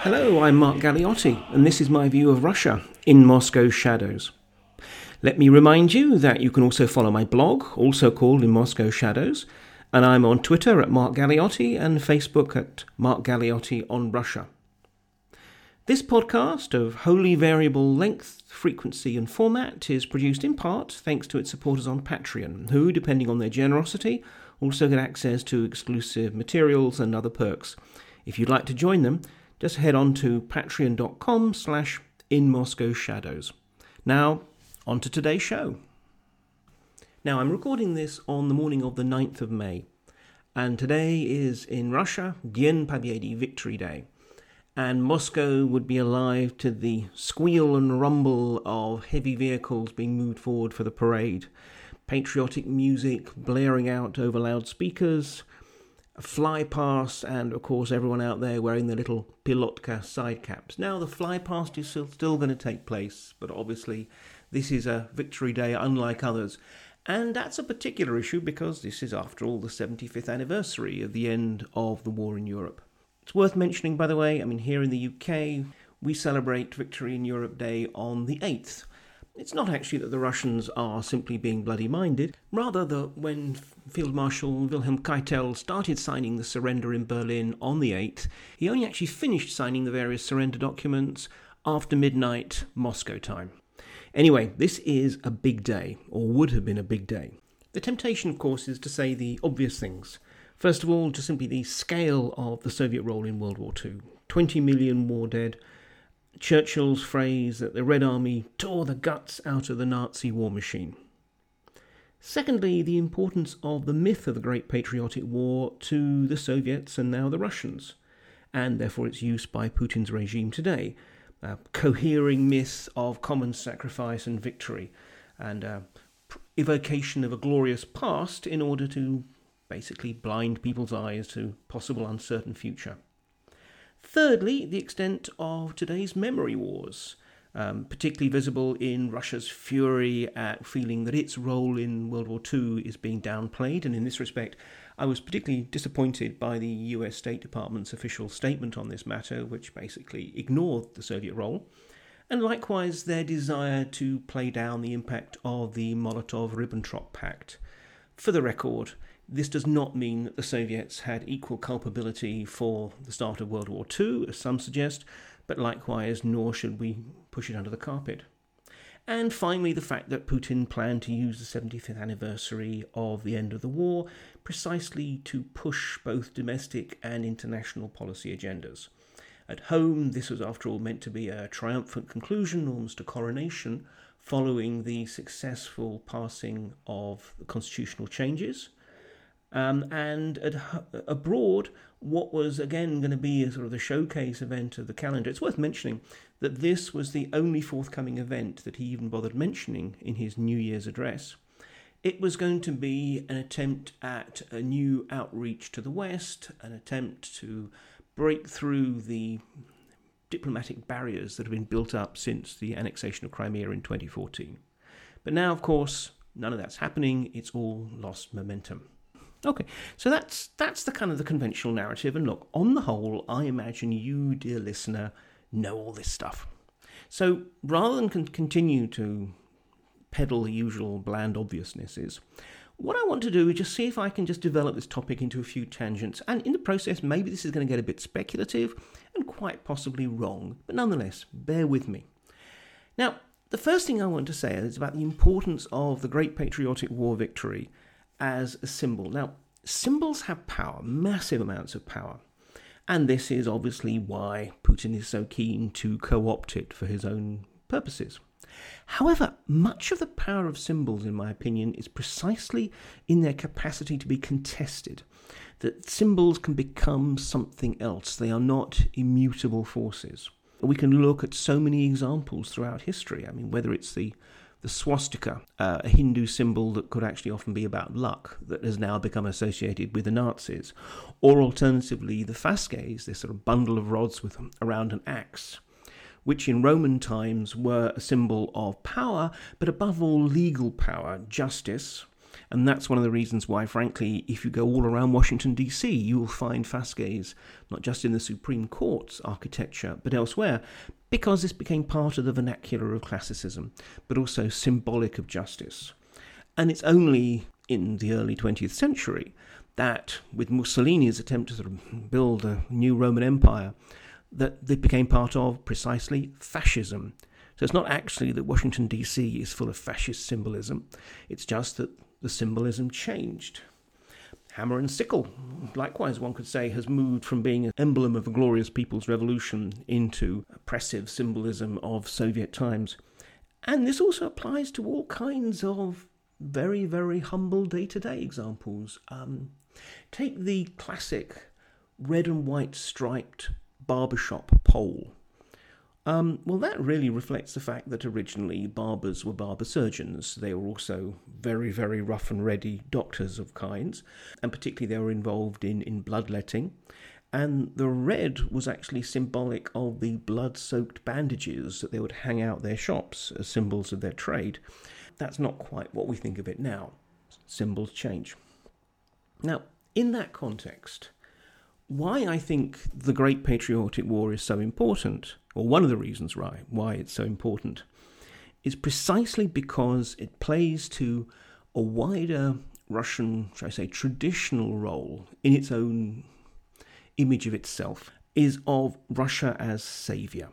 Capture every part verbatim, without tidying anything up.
Hello, I'm Mark Galeotti, and this is my view of Russia in Moscow's shadows. Let me remind you that you can also follow my blog, also called In Moscow Shadows, and I'm on Twitter at Mark Galeotti and Facebook at Mark Galeotti on Russia. This podcast of wholly variable length, frequency and format is produced in part thanks to its supporters on Patreon, who, depending on their generosity, also get access to exclusive materials and other perks. If you'd like to join them, just head on to patreon.com slash in Moscow Shadows. Now, on to today's show. Now, I'm recording this on the morning of the ninth of May, and today is, in Russia, Dien Pobedi, Victory Day, and Moscow would be alive to the squeal and rumble of heavy vehicles being moved forward for the parade, patriotic music blaring out over loudspeakers, a fly past, and of course everyone out there wearing their little pilotka side caps. Now the fly past is still, still going to take place, but obviously this is a victory day unlike others. And that's a particular issue because this is, after all, the seventy-fifth anniversary of the end of the war in Europe. It's worth mentioning, by the way, I mean, here in the U K, we celebrate Victory in Europe Day on the eighth. It's not actually that the Russians are simply being bloody-minded, rather that when Field Marshal Wilhelm Keitel started signing the surrender in Berlin on the eighth, he only actually finished signing the various surrender documents after midnight Moscow time. Anyway, this is a big day, or would have been a big day. The temptation, of course, is to say the obvious things. First of all, just simply the scale of the Soviet role in World War Two. twenty million war dead. Churchill's phrase that the Red Army tore the guts out of the Nazi war machine. Secondly, the importance of the myth of the Great Patriotic War to the Soviets and now the Russians, and therefore its use by Putin's regime today. A cohering myth of common sacrifice and victory, and a evocation of a glorious past in order to basically blind people's eyes to possible uncertain future. Thirdly, the extent of today's memory wars, um, particularly visible in Russia's fury at feeling that its role in World War Two is being downplayed. And in this respect, I was particularly disappointed by the U S State Department's official statement on this matter, which basically ignored the Soviet role, and likewise their desire to play down the impact of the Molotov-Ribbentrop Pact. For the record, this does not mean that the Soviets had equal culpability for the start of World War Two, as some suggest, but likewise, nor should we push it under the carpet. And finally, the fact that Putin planned to use the seventy-fifth anniversary of the end of the war precisely to push both domestic and international policy agendas. At home, this was, after all, meant to be a triumphant conclusion, almost a coronation, following the successful passing of the constitutional changes. Um, and at, abroad, what was again going to be a sort of the showcase event of the calendar. It's worth mentioning that this was the only forthcoming event that he even bothered mentioning in his New Year's address. It was going to be an attempt at a new outreach to the West, an attempt to break through the diplomatic barriers that have been built up since the annexation of Crimea in twenty fourteen. But now, of course, none of that's happening. It's all lost momentum. Okay, so that's that's the kind of the conventional narrative. And look, on the whole, I imagine you, dear listener, know all this stuff. So rather than con- continue to peddle the usual bland obviousnesses, what I want to do is just see if I can just develop this topic into a few tangents. And in the process, maybe this is going to get a bit speculative and quite possibly wrong. But nonetheless, bear with me. Now, the first thing I want to say is about the importance of the Great Patriotic War victory as a symbol. Now, symbols have power, massive amounts of power. And this is obviously why Putin is so keen to co-opt it for his own purposes. However, much of the power of symbols, in my opinion, is precisely in their capacity to be contested. That symbols can become something else. They are not immutable forces. We can look at so many examples throughout history. I mean, whether it's the The swastika, uh, a Hindu symbol that could actually often be about luck, that has now become associated with the Nazis. Or alternatively, the fasces, this sort of bundle of rods with around an axe, which in Roman times were a symbol of power, but above all legal power, justice, And that's one of the reasons why, frankly, if you go all around Washington, D C, you will find fasces, not just in the Supreme Court's architecture, but elsewhere, because this became part of the vernacular of classicism, but also symbolic of justice. And it's only in the early twentieth century that, with Mussolini's attempt to sort of build a new Roman Empire, that they became part of precisely fascism. So it's not actually that Washington, D C is full of fascist symbolism. It's just that the symbolism changed. Hammer and sickle, likewise, one could say, has moved from being an emblem of a glorious people's revolution into oppressive symbolism of Soviet times. And this also applies to all kinds of very, very humble day-to-day examples. Um, take the classic red and white striped barbershop pole. Um, well, that really reflects the fact that originally barbers were barber surgeons. They were also very, very rough and ready doctors of kinds, and particularly they were involved in, in bloodletting. And the red was actually symbolic of the blood-soaked bandages that they would hang out their shops as symbols of their trade. That's not quite what we think of it now. Symbols change. Now, in that context, why I think the Great Patriotic War is so important, or one of the reasons why, why it's so important, is precisely because it plays to a wider Russian, shall I say, traditional role in its own image of itself, is of Russia as saviour.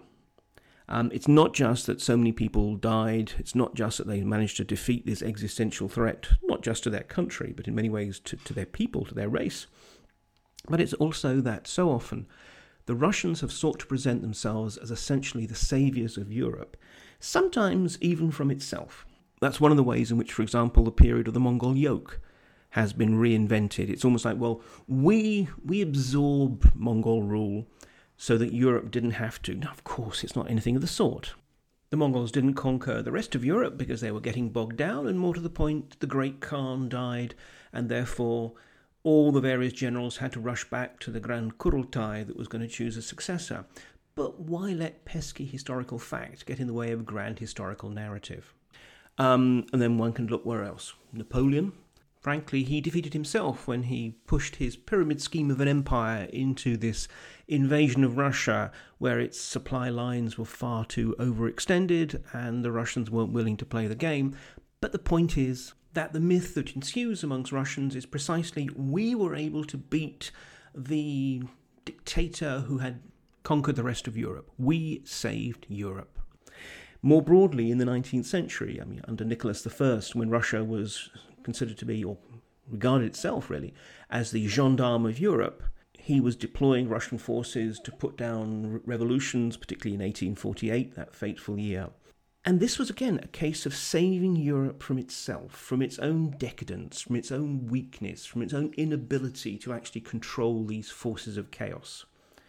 Um, it's not just that so many people died, it's not just that they managed to defeat this existential threat, not just to their country, but in many ways to, to their people, to their race. But it's also that so often the Russians have sought to present themselves as essentially the saviours of Europe, sometimes even from itself. That's one of the ways in which, for example, the period of the Mongol yoke has been reinvented. It's almost like, well, we we absorb Mongol rule so that Europe didn't have to. Now, of course, it's not anything of the sort. The Mongols didn't conquer the rest of Europe because they were getting bogged down, and more to the point, the Great Khan died, and therefore all the various generals had to rush back to the Grand Kurultai that was going to choose a successor. But why let pesky historical fact get in the way of a grand historical narrative? Um, and then one can look where else. Napoleon. Frankly, he defeated himself when he pushed his pyramid scheme of an empire into this invasion of Russia, where its supply lines were far too overextended and the Russians weren't willing to play the game. But the point is that the myth that ensues amongst Russians is precisely we were able to beat the dictator who had conquered the rest of Europe. We saved Europe. More broadly, in the nineteenth century, I mean, under Nicholas the First, when Russia was considered to be, or regarded itself really, as the gendarme of Europe, he was deploying Russian forces to put down revolutions, particularly in eighteen forty-eight, that fateful year. And this was, again, a case of saving Europe from itself, from its own decadence, from its own weakness, from its own inability to actually control these forces of chaos.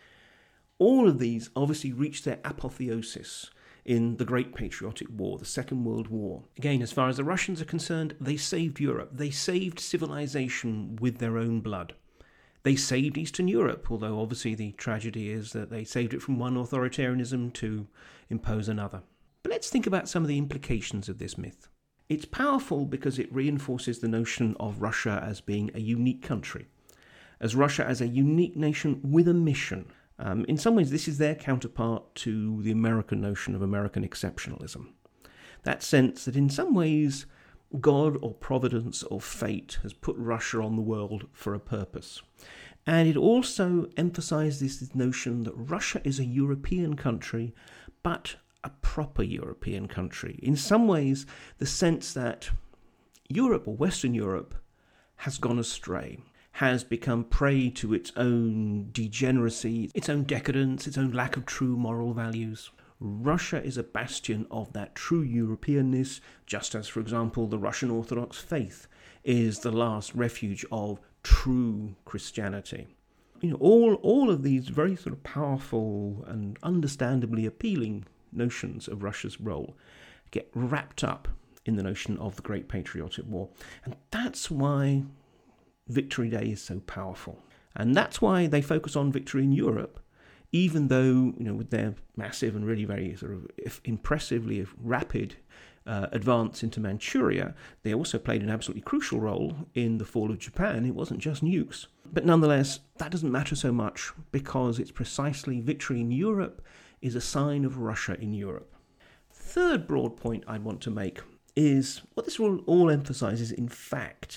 All of these obviously reached their apotheosis in the Great Patriotic War, the Second World War. Again, as far as the Russians are concerned, they saved Europe. They saved civilization with their own blood. They saved Eastern Europe, although obviously the tragedy is that they saved it from one authoritarianism to impose another. But let's think about some of the implications of this myth. It's powerful because it reinforces the notion of Russia as being a unique country, as Russia as a unique nation with a mission. Um, in some ways, this is their counterpart to the American notion of American exceptionalism. That sense that in some ways, God or providence or fate has put Russia on the world for a purpose. And it also emphasizes this notion that Russia is a European country, but a proper European country. In some ways, the sense that Europe, or Western Europe, has gone astray, has become prey to its own degeneracy, its own decadence, its own lack of true moral values. Russia is a bastion of that true Europeanness, just as, for example, the Russian Orthodox faith is the last refuge of true Christianity. You know, all, all of these very sort of powerful and understandably appealing notions of Russia's role get wrapped up in the notion of the Great Patriotic War. And that's why Victory Day is so powerful. And that's why they focus on victory in Europe, even though, you know, with their massive and really very sort of impressively rapid uh, advance into Manchuria, they also played an absolutely crucial role in the fall of Japan. It wasn't just nukes. But nonetheless, that doesn't matter so much because it's precisely victory in Europe is a sign of Russia in Europe. Third broad point I'd want to make is what this all, all emphasizes, in fact,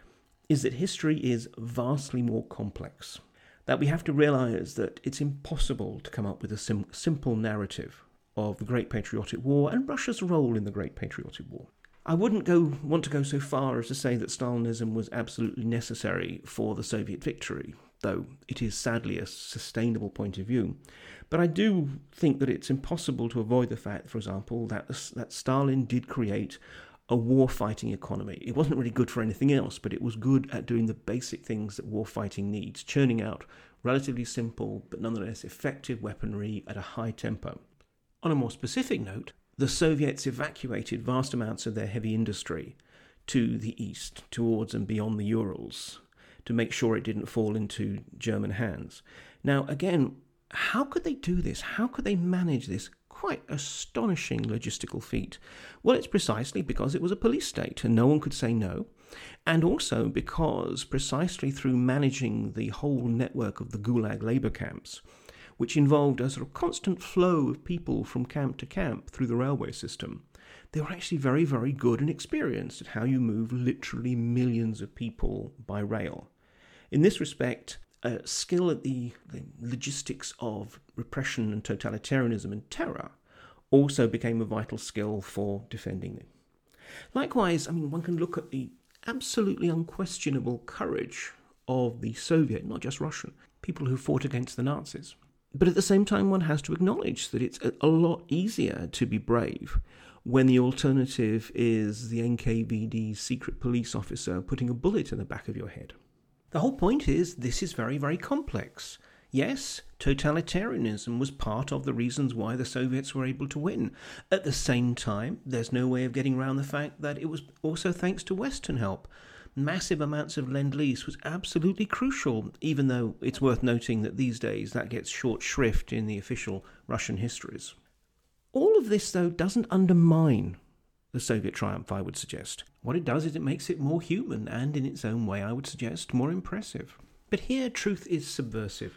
is that history is vastly more complex. That we have to realize that it's impossible to come up with a sim- simple narrative of the Great Patriotic War and Russia's role in the Great Patriotic War. I wouldn't go want to go so far as to say that Stalinism was absolutely necessary for the Soviet victory, though it is sadly a sustainable point of view. But I do think that it's impossible to avoid the fact, for example, that, that Stalin did create a war-fighting economy. It wasn't really good for anything else, but it was good at doing the basic things that war-fighting needs, churning out relatively simple but nonetheless effective weaponry at a high tempo. On a more specific note, the Soviets evacuated vast amounts of their heavy industry to the east, towards and beyond the Urals, to make sure it didn't fall into German hands. Now, again, how could they do this? How could they manage this quite astonishing logistical feat? Well, it's precisely because it was a police state and no one could say no, and also because precisely through managing the whole network of the Gulag labour camps, which involved a sort of constant flow of people from camp to camp through the railway system, they were actually very, very good and experienced at how you move literally millions of people by rail. In this respect, uh, skill at the, the logistics of repression and totalitarianism and terror also became a vital skill for defending them. Likewise, I mean, one can look at the absolutely unquestionable courage of the Soviet, not just Russian, people who fought against the Nazis. But at the same time, one has to acknowledge that it's a lot easier to be brave when the alternative is the N K V D secret police officer putting a bullet in the back of your head. The whole point is this is very, very complex. Yes, totalitarianism was part of the reasons why the Soviets were able to win. At the same time, there's no way of getting around the fact that it was also thanks to Western help. Massive amounts of Lend-Lease was absolutely crucial, even though it's worth noting that these days that gets short shrift in the official Russian histories. All of this, though, doesn't undermine the Soviet triumph, I would suggest. What it does is it makes it more human and, in its own way, I would suggest, more impressive. But here, truth is subversive.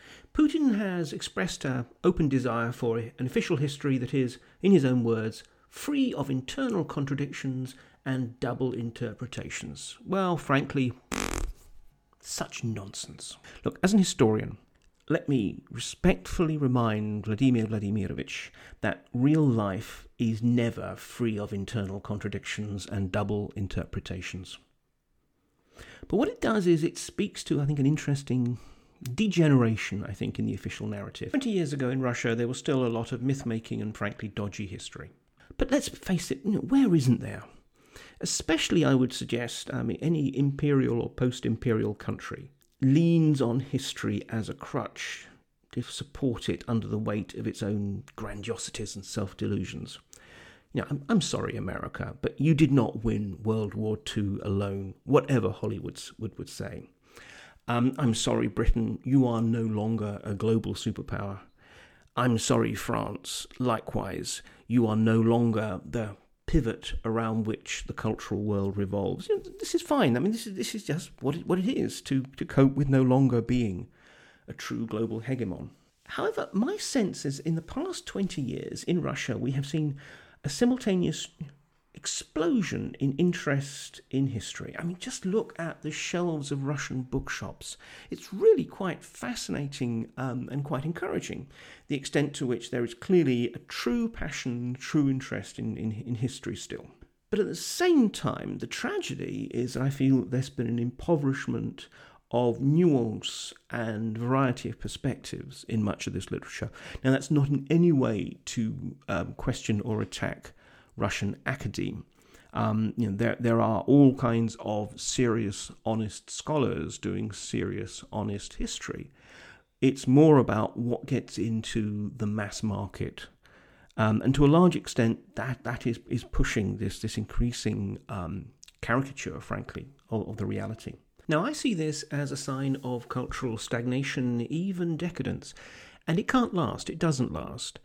Putin has expressed an open desire for an official history that is, in his own words, free of internal contradictions and double interpretations. Well, frankly, such nonsense. Look, as an historian, let me respectfully remind Vladimir Vladimirovich that real life is never free of internal contradictions and double interpretations. But what it does is it speaks to, I think, an interesting degeneration, I think, in the official narrative. Twenty years ago in Russia, there was still a lot of myth-making and, frankly, dodgy history. But let's face it, you know, where isn't there? Especially, I would suggest, I mean, any imperial or post-imperial country leans on history as a crutch to support it under the weight of its own grandiosities and self-delusions. You know, I'm, I'm sorry, America, but you did not win World War Two alone, whatever Hollywood would, would say. Um, I'm sorry, Britain, you are no longer a global superpower. I'm sorry, France, likewise, you are no longer the pivot around which the cultural world revolves. You know, this is fine. I mean, this is this is just what it, what it is to, to cope with no longer being a true global hegemon. However, my sense is in the past twenty years in Russia, we have seen a simultaneous explosion in interest in history. I mean, just look at the shelves of Russian bookshops. It's really quite fascinating um, and quite encouraging, the extent to which there is clearly a true passion, true interest in, in, in history still. But at the same time, the tragedy is I feel there's been an impoverishment of nuance and variety of perspectives in much of this literature. Now, that's not in any way to um, question or attack Russian academe. Um, you know, there there are all kinds of serious, honest scholars doing serious, honest history. It's more about what gets into the mass market, um, and to a large extent, that that is is pushing this this increasing um, caricature, frankly, of, of the reality. Now, I see this as a sign of cultural stagnation, even decadence, and it can't last. It doesn't last.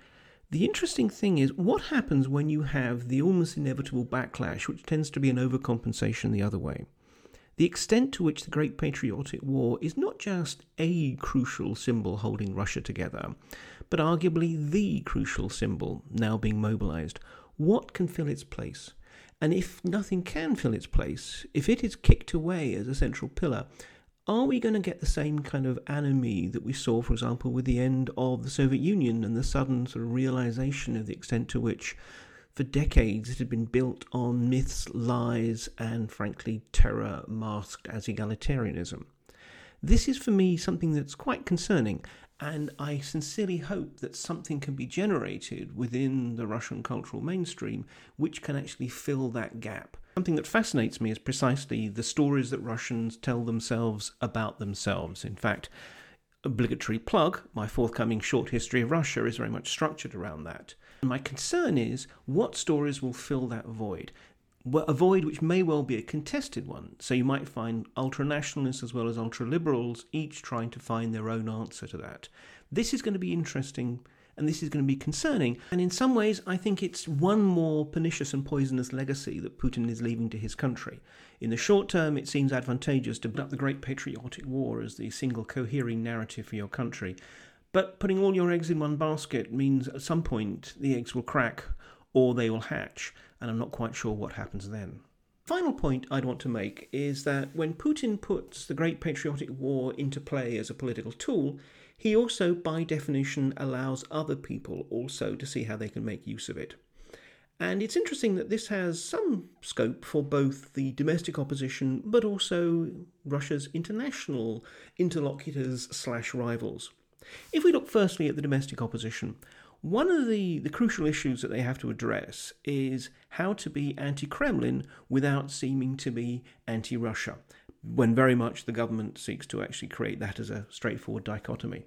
The interesting thing is, what happens when you have the almost inevitable backlash, which tends to be an overcompensation the other way? The extent to which the Great Patriotic War is not just a crucial symbol holding Russia together, but arguably the crucial symbol now being mobilized. What can fill its place? And if nothing can fill its place, if it is kicked away as a central pillar, are we going to get the same kind of anomie that we saw, for example, with the end of the Soviet Union and the sudden sort of realization of the extent to which, for decades, it had been built on myths, lies, and, frankly, terror masked as egalitarianism? This is, for me, something that's quite concerning, and I sincerely hope that something can be generated within the Russian cultural mainstream which can actually fill that gap. Something that fascinates me is precisely the stories that Russians tell themselves about themselves. In fact, obligatory plug, my forthcoming short history of Russia is very much structured around that. My concern is what stories will fill that void. A void which may well be a contested one. So you might find ultra-nationalists as well as ultra-liberals each trying to find their own answer to that. This is going to be interesting, and this is going to be concerning. And in some ways, I think it's one more pernicious and poisonous legacy that Putin is leaving to his country. In the short term, it seems advantageous to put up the Great Patriotic War as the single cohering narrative for your country. But putting all your eggs in one basket means at some point the eggs will crack or they will hatch, and I'm not quite sure what happens then. Final point I'd want to make is that when Putin puts the Great Patriotic War into play as a political tool, he also, by definition, allows other people also to see how they can make use of it. And it's interesting that this has some scope for both the domestic opposition, but also Russia's international interlocutors slash rivals. If we look firstly at the domestic opposition, one of the, the crucial issues that they have to address is how to be anti-Kremlin without seeming to be anti-Russia, when very much the government seeks to actually create that as a straightforward dichotomy.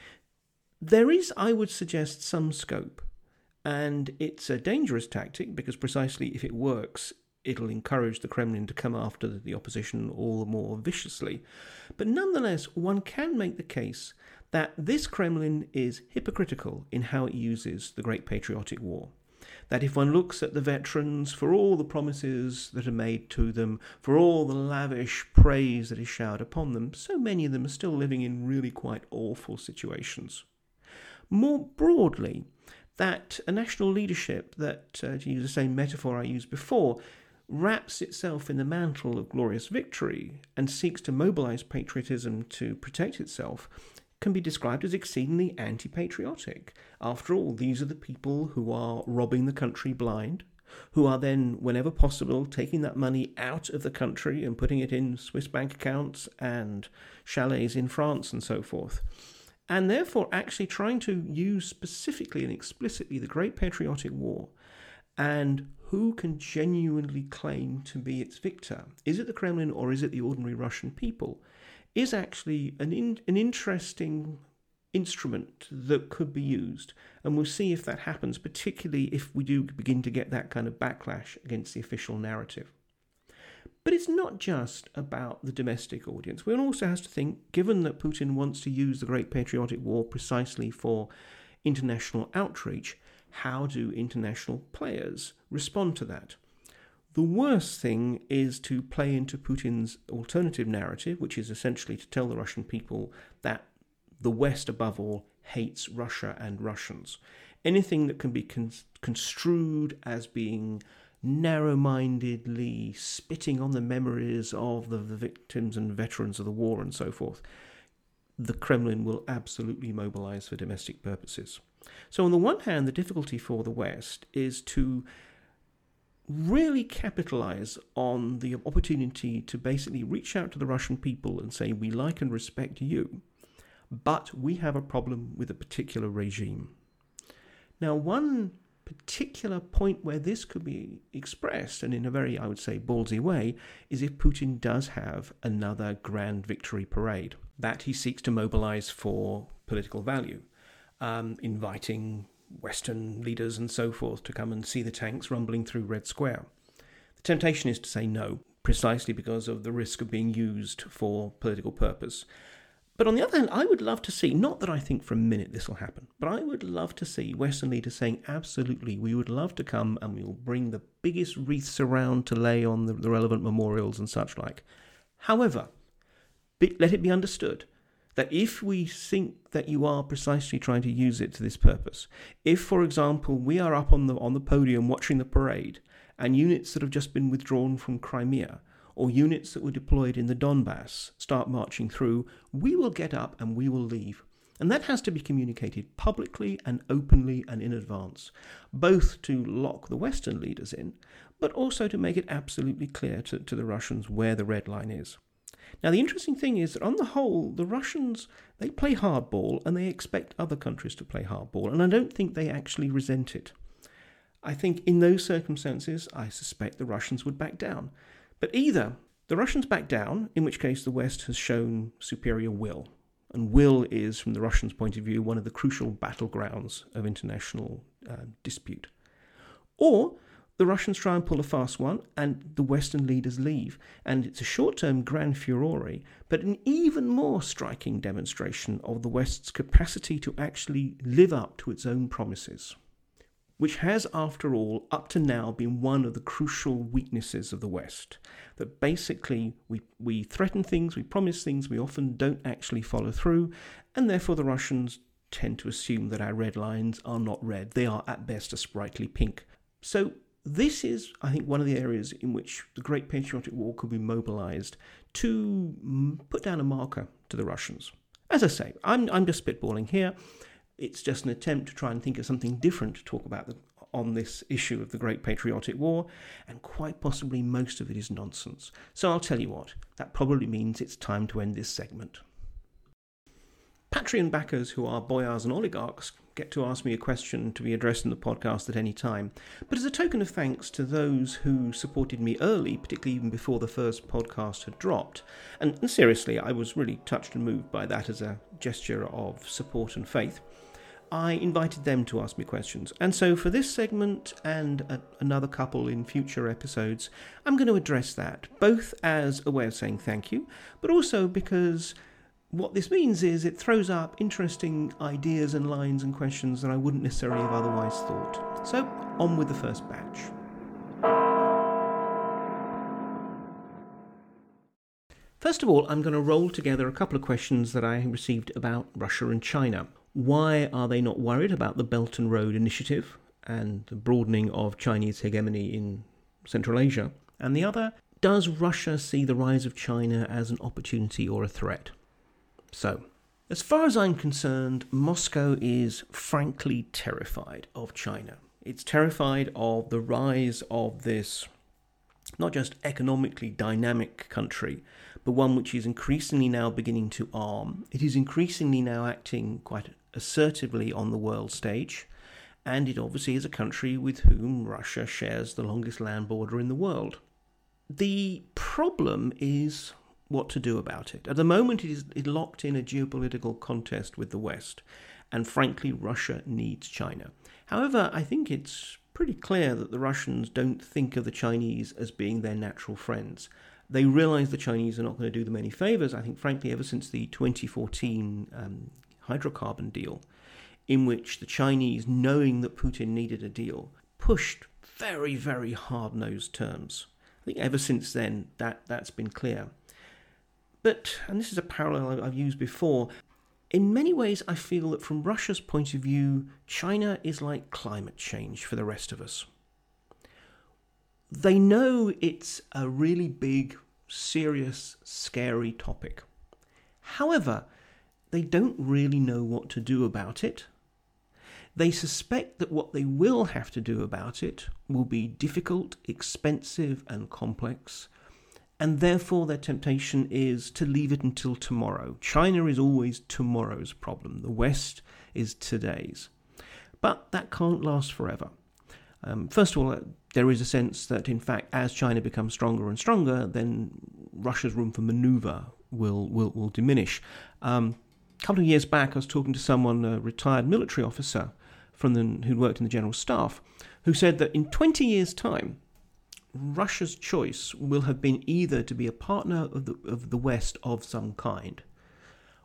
There is, I would suggest, some scope, and it's a dangerous tactic because precisely if it works, it'll encourage the Kremlin to come after the opposition all the more viciously. But nonetheless, one can make the case that this Kremlin is hypocritical in how it uses the Great Patriotic War. That if one looks at the veterans, for all the promises that are made to them, for all the lavish praise that is showered upon them, so many of them are still living in really quite awful situations. More broadly, that a national leadership that, uh, to use the same metaphor I used before, wraps itself in the mantle of glorious victory and seeks to mobilize patriotism to protect itself can be described as exceedingly anti-patriotic. After all, these are the people who are robbing the country blind, who are then, whenever possible, taking that money out of the country and putting it in Swiss bank accounts and chalets in France and so forth, and therefore actually trying to use specifically and explicitly the Great Patriotic War. And who can genuinely claim to be its victor? Is it the Kremlin or is it the ordinary Russian people? Is actually an in, an interesting instrument that could be used. And we'll see if that happens, particularly if we do begin to get that kind of backlash against the official narrative. But it's not just about the domestic audience. One also has to think, given that Putin wants to use the Great Patriotic War precisely for international outreach, how do international players respond to that? The worst thing is to play into Putin's alternative narrative, which is essentially to tell the Russian people that the West, above all, hates Russia and Russians. Anything that can be con- construed as being narrow-mindedly spitting on the memories of the, the victims and veterans of the war and so forth, the Kremlin will absolutely mobilize for domestic purposes. So on the one hand, the difficulty for the West is to really capitalize on the opportunity to basically reach out to the Russian people and say, we like and respect you, but we have a problem with a particular regime. Now, one particular point where this could be expressed, and in a very, I would say, ballsy way, is if Putin does have another grand victory parade that he seeks to mobilize for political value, um, inviting Western leaders and so forth to come and see the tanks rumbling through Red Square. The temptation is to say no, precisely because of the risk of being used for political purpose. But on the other hand, I would love to see, not that I think for a minute this will happen, but I would love to see Western leaders saying, absolutely, we would love to come and we will bring the biggest wreaths around to lay on the, the relevant memorials and such like. However, be, let it be understood that if we think that you are precisely trying to use it to this purpose, if, for example, we are up on the on the podium watching the parade and units that have just been withdrawn from Crimea or units that were deployed in the Donbass start marching through, we will get up and we will leave. And that has to be communicated publicly and openly and in advance, both to lock the Western leaders in, but also to make it absolutely clear to, to the Russians where the red line is. Now, the interesting thing is that on the whole, the Russians, they play hardball and they expect other countries to play hardball, and I don't think they actually resent it. I think in those circumstances, I suspect the Russians would back down. But either the Russians back down, in which case the West has shown superior will, and will is, from the Russians' point of view, one of the crucial battlegrounds of international uh, dispute. Or the Russians try and pull a fast one, and the Western leaders leave. And it's a short-term grand furore, but an even more striking demonstration of the West's capacity to actually live up to its own promises, which has, after all, up to now been one of the crucial weaknesses of the West. That basically we, we threaten things, we promise things, we often don't actually follow through, and therefore the Russians tend to assume that our red lines are not red. They are at best a sprightly pink. So this is, I think, one of the areas in which the Great Patriotic War could be mobilized to put down a marker to the Russians. As I say, I'm, I'm just spitballing here. It's just an attempt to try and think of something different to talk about the, on this issue of the Great Patriotic War, and quite possibly most of it is nonsense. So I'll tell you what, that probably means it's time to end this segment. Patreon backers who are boyars and oligarchs get to ask me a question to be addressed in the podcast at any time. But as a token of thanks to those who supported me early, particularly even before the first podcast had dropped, and, and seriously, I was really touched and moved by that as a gesture of support and faith, I invited them to ask me questions. And so for this segment and a, another couple in future episodes, I'm going to address that, both as a way of saying thank you, but also because what this means is it throws up interesting ideas and lines and questions that I wouldn't necessarily have otherwise thought. So, on with the first batch. First of all, I'm going to roll together a couple of questions that I received about Russia and China. Why are they not worried about the Belt and Road Initiative and the broadening of Chinese hegemony in Central Asia? And the other, does Russia see the rise of China as an opportunity or a threat? So, as far as I'm concerned, Moscow is frankly terrified of China. It's terrified of the rise of this not just economically dynamic country, but one which is increasingly now beginning to arm. It is increasingly now acting quite assertively on the world stage, and it obviously is a country with whom Russia shares the longest land border in the world. The problem is what to do about it. At the moment, it is locked in a geopolitical contest with the West, and frankly, Russia needs China. However, I think it's pretty clear that the Russians don't think of the Chinese as being their natural friends. They realize the Chinese are not going to do them any favors. I think, frankly, ever since the twenty fourteen um, hydrocarbon deal, in which the Chinese, knowing that Putin needed a deal, pushed very, very hard-nosed terms. I think ever since then, that, that's been clear. But, and this is a parallel I've used before, in many ways I feel that from Russia's point of view, China is like climate change for the rest of us. They know it's a really big, serious, scary topic. However, they don't really know what to do about it. They suspect that what they will have to do about it will be difficult, expensive, and complex, and therefore their temptation is to leave it until tomorrow. China is always tomorrow's problem. The West is today's. But that can't last forever. Um, first of all, there is a sense that, in fact, as China becomes stronger and stronger, then Russia's room for maneuver will will, will diminish. Um, a couple of years back, I was talking to someone, a retired military officer from the, who worked in the General Staff, who said that in twenty years' time, Russia's choice will have been either to be a partner of the of the West of some kind,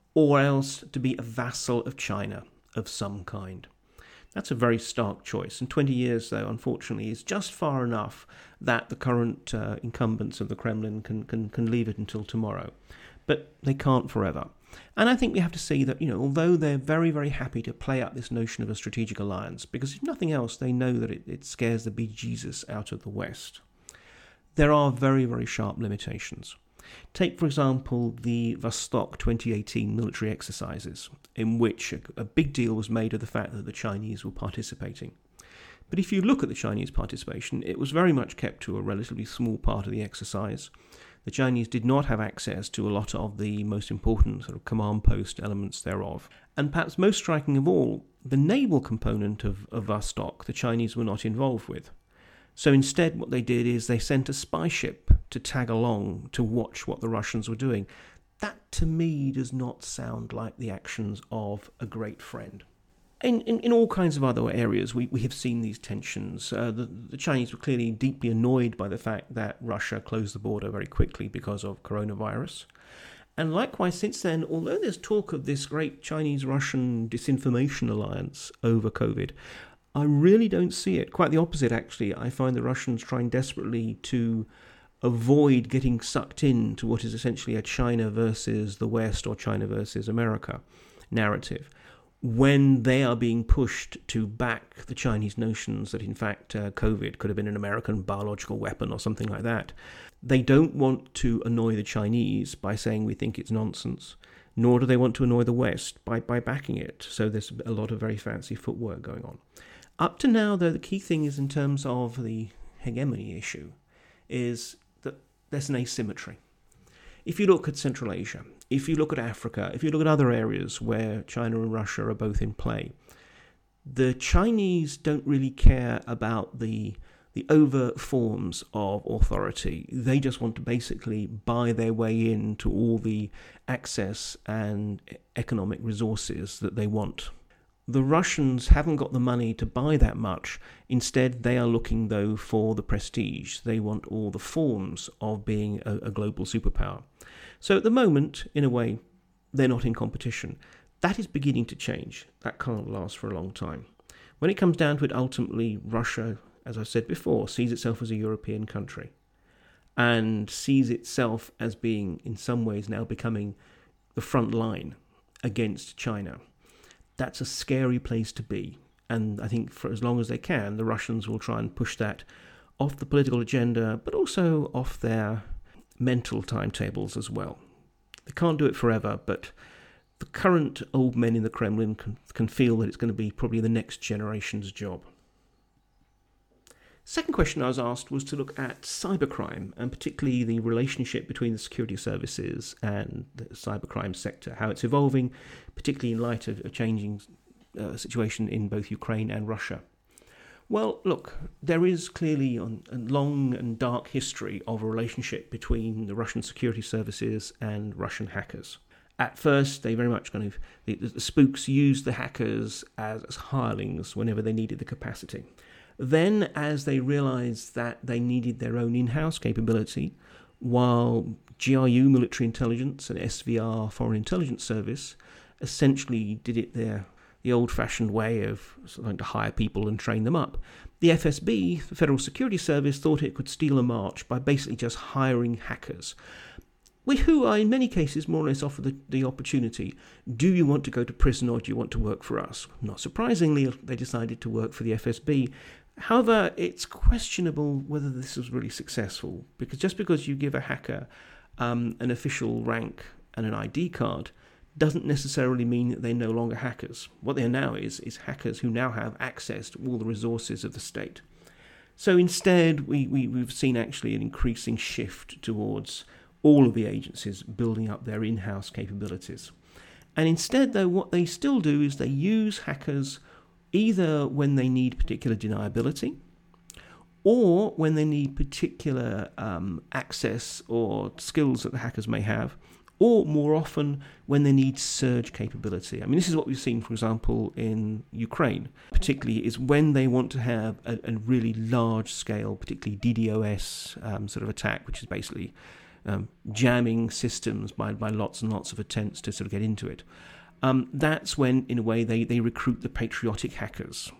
or else to be a vassal of China of some kind. That's a very stark choice. And twenty years, though, unfortunately, is just far enough that the current uh, incumbents of the Kremlin can, can, can leave it until tomorrow. But they can't forever. And I think we have to see that, you know, although they're very, very happy to play up this notion of a strategic alliance, because if nothing else, they know that it, it scares the bejesus out of the West, there are very, very sharp limitations. Take, for example, the Vostok twenty eighteen military exercises, in which a, a big deal was made of the fact that the Chinese were participating. But if you look at the Chinese participation, it was very much kept to a relatively small part of the exercise. The Chinese did not have access to a lot of the most important sort of command post elements thereof. And perhaps most striking of all, the naval component of, of Vostok, the Chinese were not involved with. So instead, what they did is they sent a spy ship to tag along to watch what the Russians were doing. That, to me, does not sound like the actions of a great friend. In, in, in all kinds of other areas, we, we have seen these tensions. Uh, the, the Chinese were clearly deeply annoyed by the fact that Russia closed the border very quickly because of coronavirus. And likewise, since then, although there's talk of this great Chinese-Russian disinformation alliance over COVID, I really don't see it. Quite the opposite, actually. I find the Russians trying desperately to avoid getting sucked into what is essentially a China versus the West or China versus America narrative, when they are being pushed to back the Chinese notions that, in fact, uh, COVID could have been an American biological weapon or something like that. They don't want to annoy the Chinese by saying we think it's nonsense, nor do they want to annoy the West by, by backing it. So there's a lot of very fancy footwork going on. Up to now, though, the key thing is in terms of the hegemony issue, is that there's an asymmetry. If you look at Central Asia, if you look at Africa, if you look at other areas where China and Russia are both in play, the Chinese don't really care about the the overt forms of authority. They just want to basically buy their way into all the access and economic resources that they want. The Russians haven't got the money to buy that much. Instead, they are looking, though, for the prestige. They want all the forms of being a, a global superpower. So at the moment, in a way, they're not in competition. That is beginning to change. That can't last for a long time. When it comes down to it, ultimately, Russia, as I've said before, sees itself as a European country and sees itself as being, in some ways, now becoming the front line against China. That's a scary place to be. And I think for as long as they can, the Russians will try and push that off the political agenda, but also off their mental timetables as well. They can't do it forever, but the current old men in the Kremlin can, can feel that it's going to be probably the next generation's job. Second question I was asked was to look at cybercrime, and particularly the relationship between the security services and the cybercrime sector, how it's evolving, particularly in light of a changing uh, situation in both Ukraine and Russia. Well, look, there is clearly a long and dark history of a relationship between the Russian security services and Russian hackers. At first, they very much kind of, the, the spooks used the hackers as, as hirelings whenever they needed the capacity. Then, as they realised that they needed their own in-house capability, while G R U Military Intelligence and S V R Foreign Intelligence Service essentially did it their the old-fashioned way of starting to hire people and train them up, the F S B, the Federal Security Service, thought it could steal a march by basically just hiring hackers, who are in many cases more or less offer the, the opportunity. Do you want to go to prison or do you want to work for us? Not surprisingly, they decided to work for the F S B. However, it's questionable whether this was really successful, because just because you give a hacker um, an official rank and an I D card doesn't necessarily mean that they're no longer hackers. What they are now is, is hackers who now have access to all the resources of the state. So instead, we, we, we've seen actually an increasing shift towards all of the agencies building up their in-house capabilities. And instead, though, what they still do is they use hackers either when they need particular deniability or when they need particular um, access or skills that the hackers may have, or more often when they need surge capability. I mean, this is what we've seen, for example, in Ukraine, particularly is when they want to have a, a really large-scale, particularly D DoS um, sort of attack, which is basically um, jamming systems by, by lots and lots of attempts to sort of get into it. Um, that's when, in a way, they, they recruit the patriotic hackers.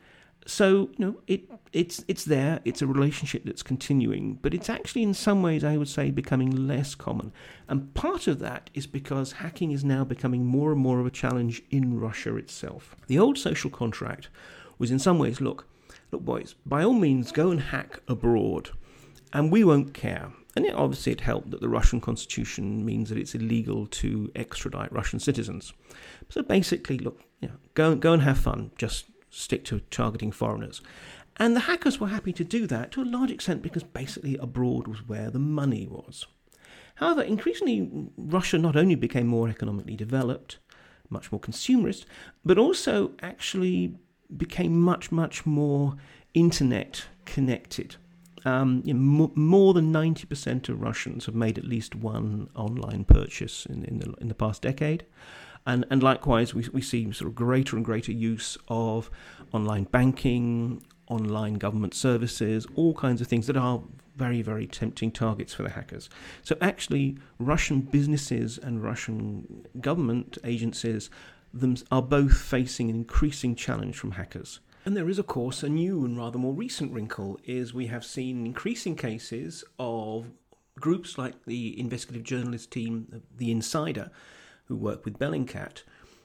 So, you know, it it's it's there. It's a relationship that's continuing, but it's actually in some ways, I would say, becoming less common. And part of that is because hacking is now becoming more and more of a challenge in Russia itself. The old social contract was in some ways, look, look, boys, by all means, go and hack abroad, and we won't care. And it, obviously it helped that the Russian constitution means that it's illegal to extradite Russian citizens. So basically, look, you know, go, go and have fun, just stick to targeting foreigners. And the hackers were happy to do that to a large extent because basically abroad was where the money was. However, increasingly Russia not only became more economically developed, much more consumerist, but also actually became much, much more internet connected. Um, you know, more, more than ninety percent of Russians have made at least one online purchase in, in the in the past decade. And and likewise, we we see sort of greater and greater use of online banking, online government services, all kinds of things that are very, very tempting targets for the hackers. So actually, Russian businesses and Russian government agencies them are both facing an increasing challenge from hackers. And there is, of course, a new and rather more recent wrinkle, is we have seen increasing cases of groups like the investigative journalist team, The Insider, who work with Bellingcat,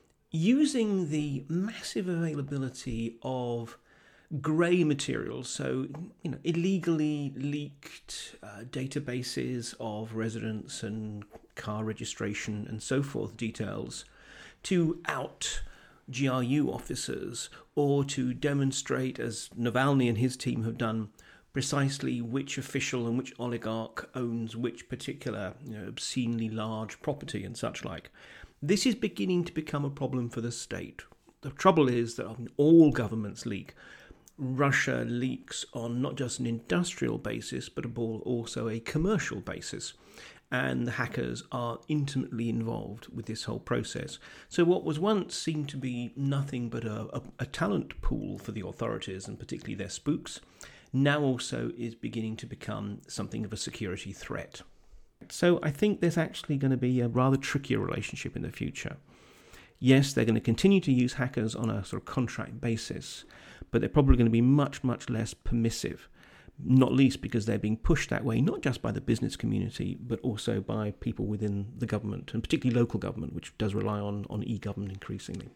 using the massive availability of grey materials, so you know, illegally leaked uh, databases of residence and car registration and so forth details, to out G R U officers, or to demonstrate, as Navalny and his team have done, precisely which official and which oligarch owns which particular, you know, obscenely large property and such like. This is beginning to become a problem for the state. The trouble is that all governments leak. Russia leaks on not just an industrial basis, but also a commercial basis. And the hackers are intimately involved with this whole process. So what was once seemed to be nothing but a, a, a talent pool for the authorities, and particularly their spooks, now also is beginning to become something of a security threat. So I think there's actually going to be a rather trickier relationship in the future. Yes, they're going to continue to use hackers on a sort of contract basis, but they're probably going to be much, much less permissive, not least because they're being pushed that way, not just by the business community, but also by people within the government, and particularly local government, which does rely on, on e-government increasingly.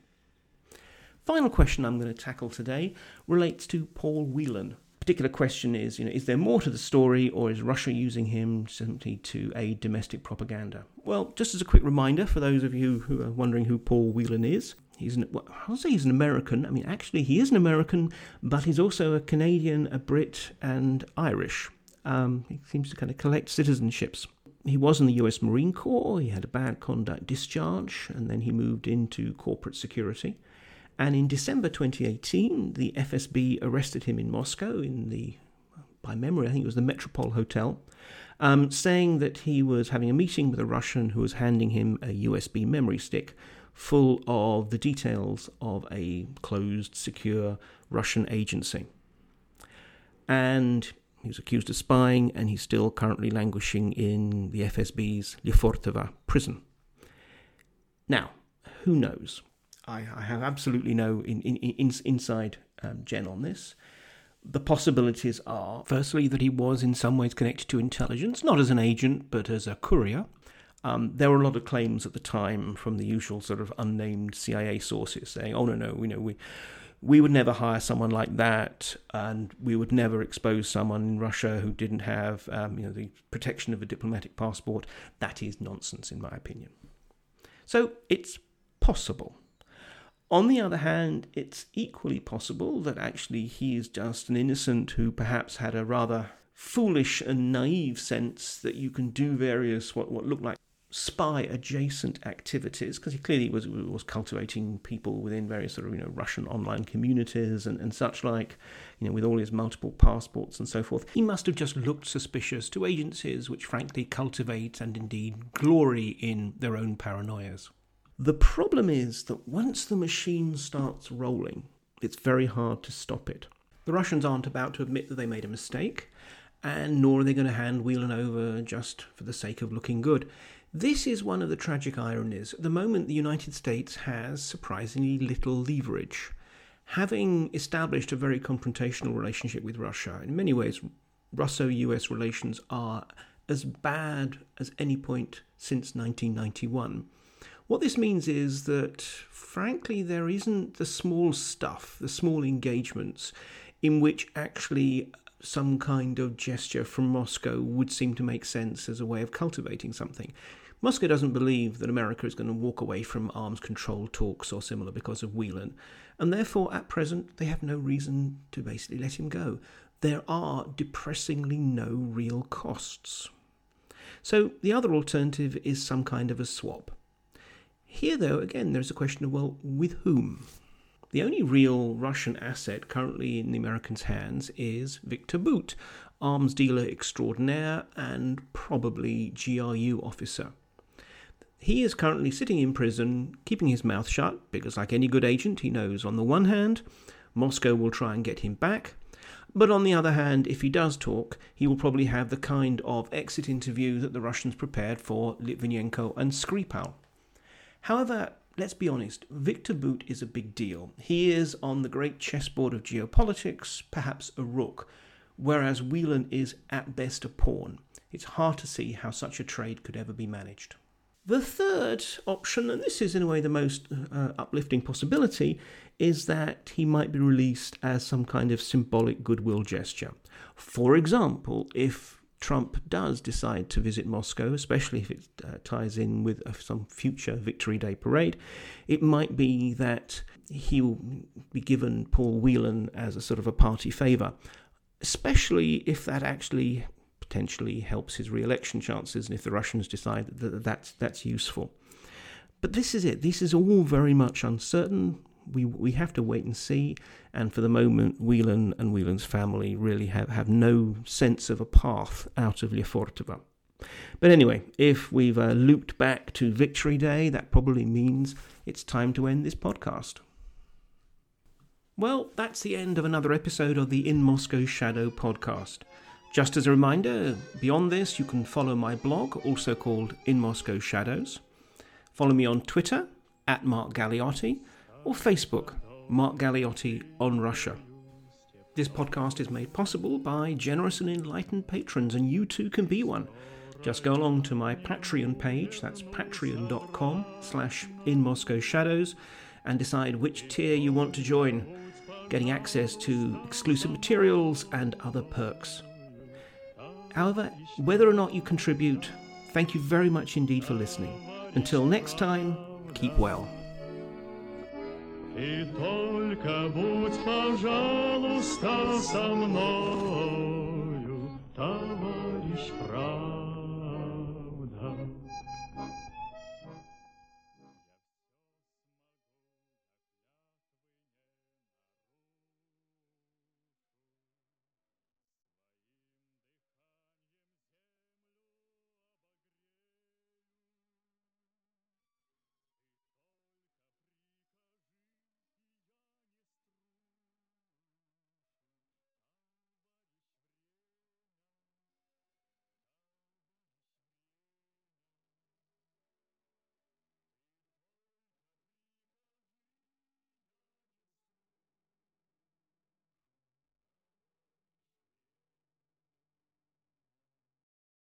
Final question I'm going to tackle today relates to Paul Whelan. Particular question is, you know, is there more to the story, or is Russia using him simply to aid domestic propaganda? Well, just as a quick reminder for those of you who are wondering who Paul Whelan is, he's an, well, I'll say he's an American. I mean, actually, he is an American, but he's also a Canadian, a Brit, and Irish. Um, he seems to kind of collect citizenships. He was in the U S Marine Corps. He had a bad conduct discharge, and then he moved into corporate security. And in December twenty eighteen, the F S B arrested him in Moscow in the, by memory, I think it was the Metropole Hotel, um, saying that he was having a meeting with a Russian who was handing him a U S B memory stick full of the details of a closed, secure Russian agency. And he was accused of spying, and he's still currently languishing in the F S B's Lefortovo prison. Now, who knows? I, I have absolutely no in, in, in, inside um, gen on this. The possibilities are, firstly, that he was in some ways connected to intelligence, not as an agent, but as a courier. Um, there were a lot of claims at the time from the usual sort of unnamed C I A sources saying, oh, no, no, you know, we we would never hire someone like that, and we would never expose someone in Russia who didn't have um, you know, the protection of a diplomatic passport. That is nonsense, in my opinion. So it's possible. On the other hand, it's equally possible that actually he is just an innocent who perhaps had a rather foolish and naive sense that you can do various what, what look like spy-adjacent activities, because he clearly was was cultivating people within various sort of, you know, Russian online communities and, and such like, you know, with all his multiple passports and so forth. He must have just looked suspicious to agencies which frankly cultivate and indeed glory in their own paranoias. The problem is that once the machine starts rolling, it's very hard to stop it. The Russians aren't about to admit that they made a mistake, and nor are they going to hand Whelan over just for the sake of looking good. This is one of the tragic ironies. At the moment, the United States has surprisingly little leverage. Having established a very confrontational relationship with Russia, in many ways, Russo-U S relations are as bad as any point since nineteen ninety-one. What this means is that, frankly, there isn't the small stuff, the small engagements, in which actually some kind of gesture from Moscow would seem to make sense as a way of cultivating something. Moscow doesn't believe that America is going to walk away from arms control talks or similar because of Whelan, and therefore at present they have no reason to basically let him go. There are depressingly no real costs. So the other alternative is some kind of a swap. Here, though, again, there's a question of, well, with whom? The only real Russian asset currently in the Americans' hands is Victor Bout, arms dealer extraordinaire and probably G R U officer. He is currently sitting in prison, keeping his mouth shut, because like any good agent, he knows on the one hand, Moscow will try and get him back, but on the other hand, if he does talk, he will probably have the kind of exit interview that the Russians prepared for Litvinenko and Skripal. However, let's be honest, Victor Bout is a big deal. He is on the great chessboard of geopolitics, perhaps a rook, whereas Whelan is at best a pawn. It's hard to see how such a trade could ever be managed. The third option, and this is in a way the most uh, uplifting possibility, is that he might be released as some kind of symbolic goodwill gesture. For example, if Trump does decide to visit Moscow, especially if it uh, ties in with uh, some future Victory Day parade, it might be that he will be given Paul Whelan as a sort of a party favour, especially if that actually potentially helps his re-election chances and if the Russians decide that that's, that's useful. But this is it. This is all very much uncertain. We we have to wait and see, and for the moment, Whelan and Whelan's family really have, have no sense of a path out of Lefortovo. But anyway, if we've uh, looped back to Victory Day, that probably means it's time to end this podcast. Well, that's the end of another episode of the In Moscow Shadow podcast. Just as a reminder, beyond this, you can follow my blog, also called In Moscow Shadows. Follow me on Twitter, at Mark Galeotti, or Facebook, Mark Galeotti on Russia. This podcast is made possible by generous and enlightened patrons, and you too can be one. Just go along to my Patreon page, that's patreon.com slash in Moscow Shadows, and decide which tier you want to join, getting access to exclusive materials and other perks. However, whether or not you contribute, thank you very much indeed for listening. Until next time, keep well. И только будь, пожалуйста, со мною, товарищ прав.